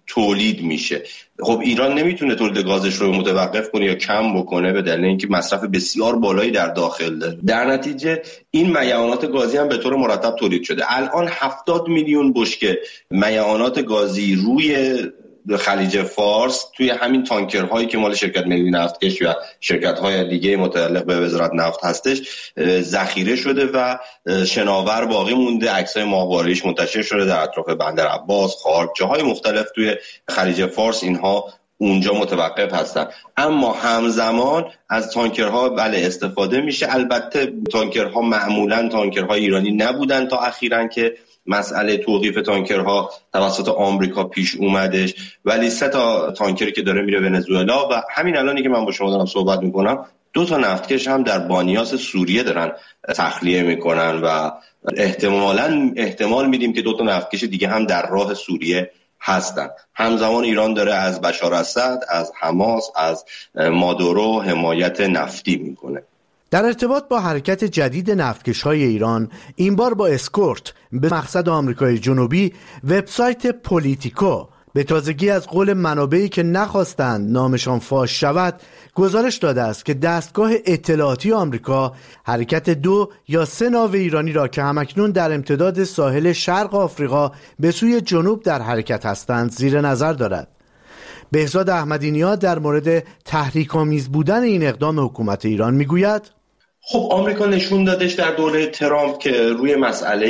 تولید میشه. خب ایران نمیتونه تولید گازش رو متوقف کنه یا کم بکنه به دلیل اینکه مصرف بسیار بالایی در داخل داره. در نتیجه این میعانات گازی هم به طور مرتب تولید شده. الان هفتاد میلیون بشکه میعانات گازی روی خلیج فارس توی همین تانکرهایی که مال شرکت ملی نفتکش و شرکت‌های دیگه متعلق به وزارت نفت هستش ذخیره شده و شناور باقی مونده. عکسای ماهواریش منتشر شده در اطراف بندر عباس، خارج، جاهای مختلف توی خلیج فارس اینها اونجا متوقف هستن. اما همزمان از تانکرها بله استفاده میشه. البته تانکرها معمولا تانکرهای ایرانی نبودن تا اخیراً که مسئله توقیف تانکرها توسط آمریکا پیش اومدش، ولی سه تا تانکری که داره میره ونزوئلا و همین الانی که من با شما دارم صحبت میکنم دو تا نفتکش هم در بانیاس سوریه دارن تخلیه میکنن و احتمالاً احتمال میدیم که دو تا نفتکش دیگه هم در راه سوریه هستن. همزمان ایران داره از بشار اسد، از حماس، از مادورو حمایت نفتی میکنه.
در ارتباط با حرکت جدید نفتکش‌های ایران، این بار با اسکورت به مقصد آمریکای جنوبی، وبسایت پولیتیکو به تازگی از قول منابعی که نخواستند نامشان فاش شود گزارش داده است که دستگاه اطلاعاتی آمریکا حرکت دو یا سه ناو ایرانی را که همکنون در امتداد ساحل شرق آفریقا به سوی جنوب در حرکت هستند زیر نظر دارد. بهزاد احمدی‌نژاد در مورد تحریک‌آمیز بودن این اقدام حکومت ایران میگوید:
خب آمریکا نشون دادش در دوره ترامپ که روی مسئله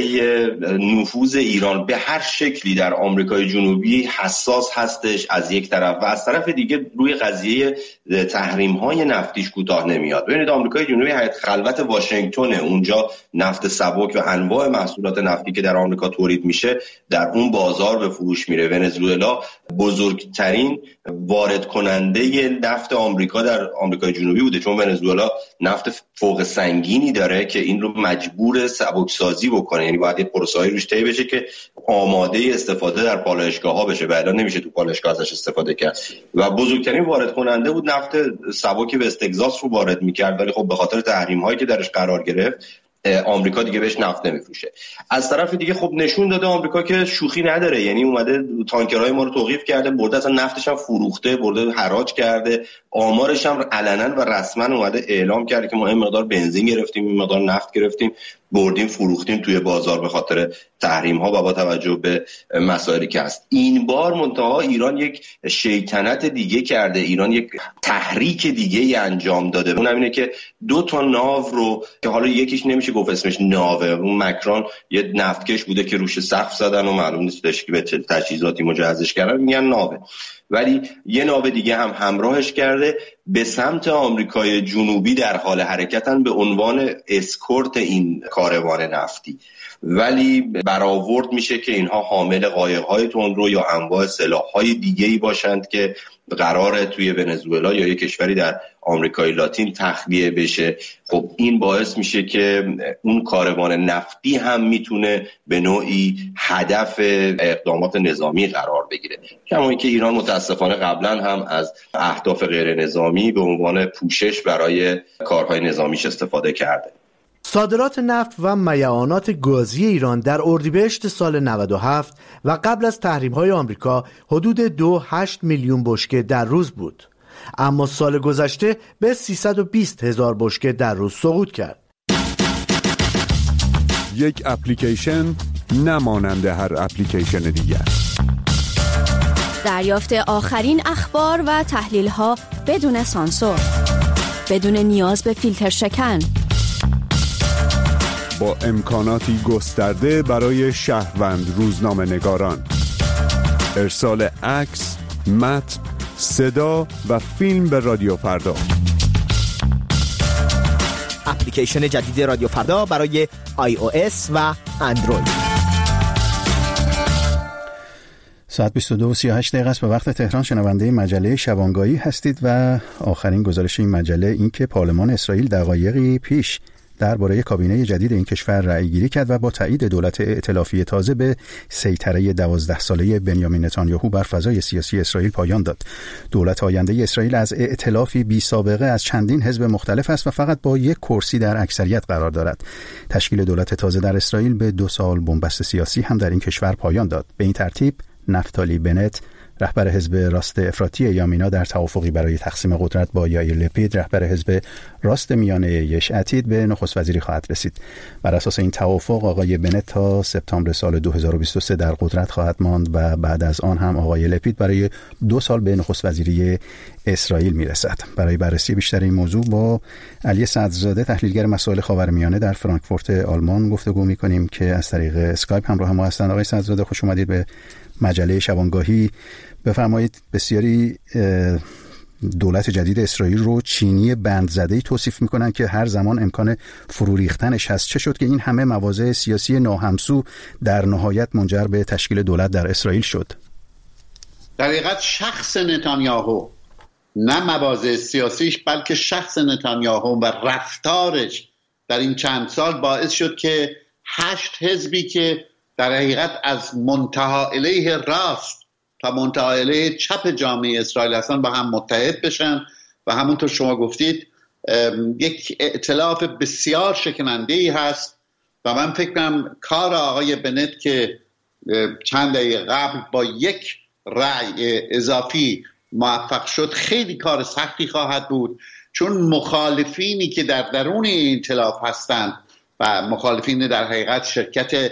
نفوذ ایران به هر شکلی در آمریکای جنوبی حساس هستش از یک طرف و از طرف دیگه روی قضیه تحریم‌های نفتیش کوتاه نمیاد. ببینید آمریکای جنوبی هیئت خلوت واشنگتن، اونجا نفت سبک و انواع محصولات نفتی که در آمریکا تولید میشه در اون بازار به فروش میره. ونزوئلا بزرگترین وارد کننده نفت آمریکا در آمریکای جنوبی بوده، چون ونزوئلا نفت فوق سنگینی داره که این رو مجبور سبکسازی بکنه، یعنی باید یه پروسه‌ای روش طی بشه که آماده استفاده در پالایشگاه‌ها بشه، بعدا نمیشه تو پالایشگاه ازش استفاده کرد و بزرگترین وارد کننده بود. نفت سبک وست تگزاس رو وارد می‌کرد، ولی خب به خاطر تحریم‌هایی که درش قرار گرفت آمریکا دیگه بهش نفت نمیفروشه. از طرف دیگه خب نشون داده آمریکا که شوخی نداره، یعنی اومده تانکرهای ما رو توقیف کرده، برده اصلا نفتش هم فروخته، برده حراج کرده، آمارش هم علنا و رسما اومده اعلام کرده که ما این مقدار بنزین گرفتیم، این مقدار نفت گرفتیم، بردیم فروختیم توی بازار به خاطر تحریم ها و با توجه به مسائلی که هست. این بار منتها ایران یک شیطنت دیگه کرده، ایران یک تحریک دیگه انجام داده. اون همینه که دو تا ناو رو که حالا یکیش نمیشه گفت اسمش ناوه، اون مکران یه نفتکش بوده که روش سقف زدن و معلوم نیست که به چه تجهیزاتی مجهزش کردن، میگن ناوه، ولی یه ناو دیگه هم همراهش کرده به سمت آمریکای جنوبی در حال حرکتن به عنوان اسکورت این کاروان نفتی، ولی برآورد میشه که اینها حامل قایق‌های تندرو یا انواع سلاح‌های دیگه‌ای باشند که قراره توی ونزوئلا یا یک کشوری در آمریکای لاتین تخلیه بشه. خب این باعث میشه که اون کاروان نفتی هم میتونه به نوعی هدف اقدامات نظامی قرار بگیره، کما اینکه ایران متاسفانه قبلا هم از اهداف غیر نظامی به عنوان پوشش برای کارهای نظامیش استفاده کرده.
صادرات نفت و میعانات گازی ایران در اردیبهشت سال نود و هفت و قبل از تحریم‌های آمریکا حدود دو و هشت میلیون بشکه در روز بود، اما سال گذشته به سیصد و بیست هزار بشکه در روز سقوط کرد.
یک اپلیکیشن نمانند هر اپلیکیشن دیگر.
دریافت آخرین اخبار و تحلیل‌ها بدون سانسور، بدون نیاز به فیلتر شکن،
با امکاناتی گسترده برای شهروند روزنامه نگاران، ارسال عکس، متن، صدا و فیلم به رادیو فردا.
اپلیکیشن جدید رادیو فردا برای آی او اس و اندروید.
ساعت بیست و دو و سی و هشت دقیقه است به وقت تهران. شنونده مجله شبانگاهی هستید و آخرین گزارش این مجله این که پارلمان اسرائیل دقایقی پیش درباره کابینه جدید این کشور رأی گیری کرد و با تایید دولت ائتلافی تازه به سیطره دوازده ساله بنیامین نتانیاهو بر فضای سیاسی اسرائیل پایان داد. دولت آینده اسرائیل از ائتلافی بی سابقه از چندین حزب مختلف است و فقط با یک کرسی در اکثریت قرار دارد. تشکیل دولت تازه در اسرائیل به دو سال بنبست سیاسی هم در این کشور پایان داد. به این ترتیب نفتالی بنت رهبر حزب راست افراطی یامینا در توافقی برای تقسیم قدرت با یائیر لپید رهبر حزب راست میانه یش عتید به نخست وزیری خواهد رسید. بر اساس این توافق آقای بنت تا سپتامبر سال دو هزار و بیست و سه در قدرت خواهد ماند و بعد از آن هم آقای لپید برای دو سال به نخست وزیری اسرائیل میرسد. برای بررسی بیشتر این موضوع با علی صدرزاده تحلیلگر مسائل خاورمیانه در فرانکفورت آلمان گفتگو می‌کنیم که از طریق اسکایپ همراه ما هستند. آقای صدرزاده خوش اومدید به مجله شبانگاهی. بفرمایید. بسیاری دولت جدید اسرائیل رو چینی بند زده‌ای توصیف می‌کنند که هر زمان امکان فرو ریختنش هست. چه شد که این همه مواضع سیاسی ناهمسو در نهایت منجر به تشکیل دولت در اسرائیل شد؟
در حقیقت شخص نتانیاهو، نه مواضع سیاسیش، بلکه شخص نتانیاهو و رفتارش در این چند سال باعث شد که هشت حزبی که در حقیقت از منتها الیه راست تا منتها الیه چپ جامعه اسرائیل هستن با هم متحد بشن و همونطور شما گفتید یک ائتلاف بسیار شکننده‌ای هست و من فکر کنم کار آقای بنت که چند دقیقه قبل با یک رأی اضافی موفق شد خیلی کار سختی خواهد بود، چون مخالفینی که در درون این ائتلاف هستند و مخالفین در حقیقت شرکت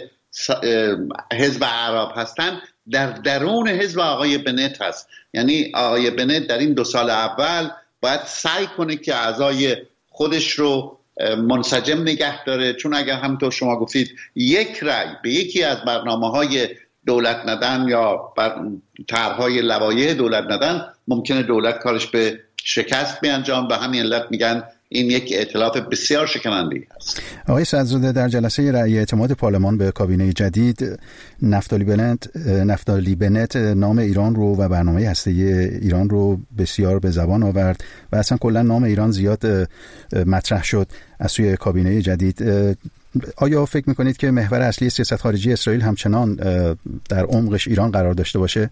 حزب اعراب هستند در درون حزب آقای بنت هست. یعنی آقای بنت در این دو سال اول باید سعی کنه که اعضای خودش رو منسجم نگه داره، چون اگر همونطور شما گفتید یک رأی به یکی از برنامه‌های دولت ندن یا طرح‌های لوایح دولت ندن ممکنه دولت کارش به شکست بیانجام و همین علت میگن این یک ائتلاف بسیار شکننده است.
آقای صدرزاده در جلسه رأی اعتماد پارلمان به کابینه جدید نفتالی بنت نفتالی بنت نام ایران رو و برنامه هسته‌ای ایران رو بسیار به زبان آورد و اصلا کلا نام ایران زیاد مطرح شد از سوی کابینه جدید. آیا فکر میکنید که محور اصلی سیاست خارجی اسرائیل همچنان در عمقش ایران قرار داشته باشه؟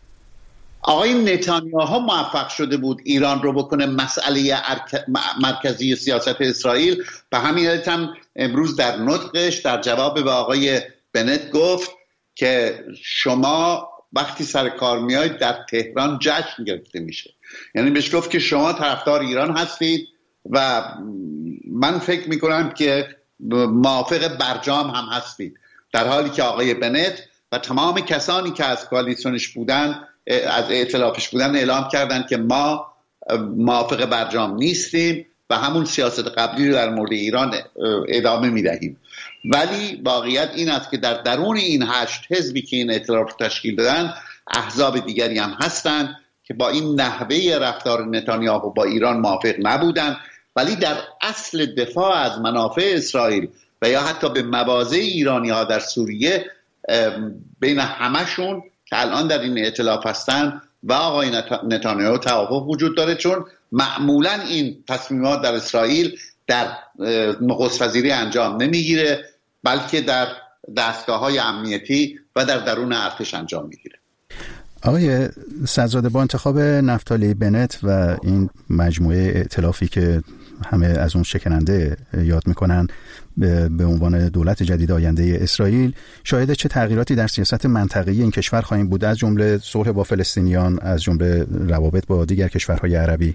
آقای نتانیاهو موفق شده بود ایران رو بکنه مسئله مرکزی سیاست اسرائیل. به همین علت هم امروز در نطقش در جواب به آقای بنت گفت که شما وقتی سر کار میایید در تهران جشن گرفته میشه. یعنی بهش گفت که شما طرفدار ایران هستید و من فکر میکنم که موافق برجام هم هستید، در حالی که آقای بنت و تمام کسانی که از کوالیسیونش بودن از ائتلافش بودن اعلام کردن که ما موافق برجام نیستیم و همون سیاست قبلی رو در مورد ایران ادامه میدهیم. ولی واقعیت این است که در درون این هشت حزبی که این ائتلاف تشکیل دادن احزاب دیگری هم هستند که با این نحوه رفتار نتانیاهو با ایران موافق نبودن، ولی در اصل دفاع از منافع اسرائیل و یا حتی به مواضع ایرانی ها در سوریه بین همشون که الان در این ائتلاف هستن و آقای نتانیاهو توافق وجود داره، چون معمولا این تصمیمات در اسرائیل در نخست وزیری انجام نمیگیره بلکه در دستگاه‌های امنیتی و در درون ارتش انجام میگیره.
آقای صدرزاده با انتخاب نفتالی بنت و این مجموعه ائتلافی که همه از اون شکننده یاد میکنن به عنوان دولت جدید آینده اسرائیل، شاهد چه تغییراتی در سیاست منطقه‌ای این کشور خواهیم بود، از جمله صلح با فلسطینیان، از جمله روابط با دیگر کشورهای عربی؟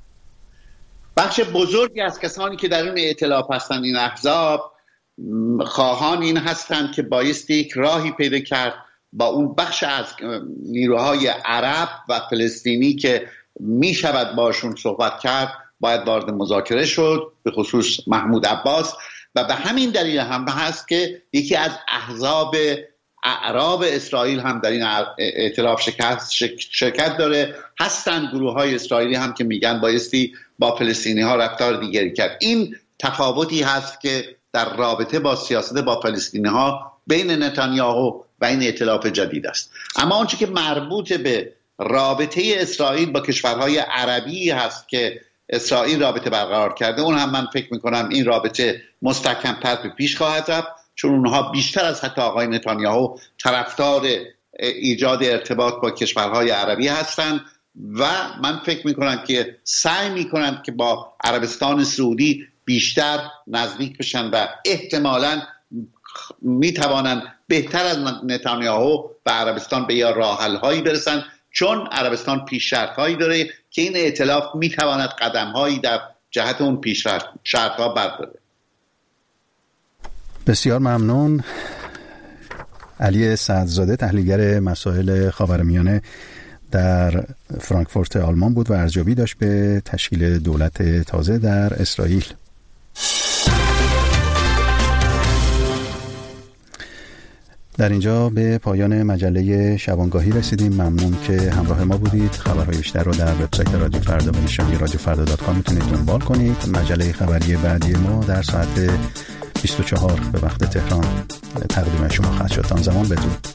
بخش بزرگی از کسانی که در اون ائتلاف هستند این احزاب خواهان این هستند که بایستی یک راهی پیدا کرد با اون بخش از نیروهای عرب و فلسطینی که می شود باشون صحبت کرد باید وارد مذاکره شد، به خصوص محمود عباس. و به همین دلیل هم هست که یکی از احزاب اعراب اسرائیل هم در این ائتلاف شرکت داره. هستند گروه های اسرائیلی هم که میگن بایستی با فلسطینی ها رفتار دیگری کرد. این تفاوتی هست که در رابطه با سیاست با فلسطینی ها بین نتانیاهو و این ائتلاف جدید است. اما آنچه که مربوط به رابطه اسرائیل با کشورهای عربی هست که اسرائیل رابطه برقرار کرده، اون هم من فکر میکنم این رابطه مستحکم‌تر به پیش خواهد رفت، چون اونها بیشتر از حتی آقای نتانیاهو طرفدار ایجاد ارتباط با کشورهای عربی هستند و من فکر میکنم که سعی میکنند که با عربستان سعودی بیشتر نزدیک بشن و احتمالاً میتوانند بهتر از نتانیاهو و عربستان به یا راه حل هایی برسن
چون عربستان پیشرفت‌هایی داره که این ائتلاف میتواند قدم‌هایی در جهت اون پیشرفت‌ها برداره.
بسیار ممنون. علی سعدزاده تحلیلگر مسائل خاورمیانه در فرانکفورت آلمان بود و ارزیابی داشت به تشکیل دولت تازه در اسرائیل. در اینجا به پایان مجله شبانگاهی رسیدیم. ممنون که همراه ما بودید. خبرهای بیشتر رو در وبسایت رادیو فردا و نشانی رادیو فردا دات کام میتونید دنبال کنید. مجله خبری بعدی ما در ساعت بیست و چهار به وقت تهران تقدیم شما خواهد شد. تا آن زمان بدرود.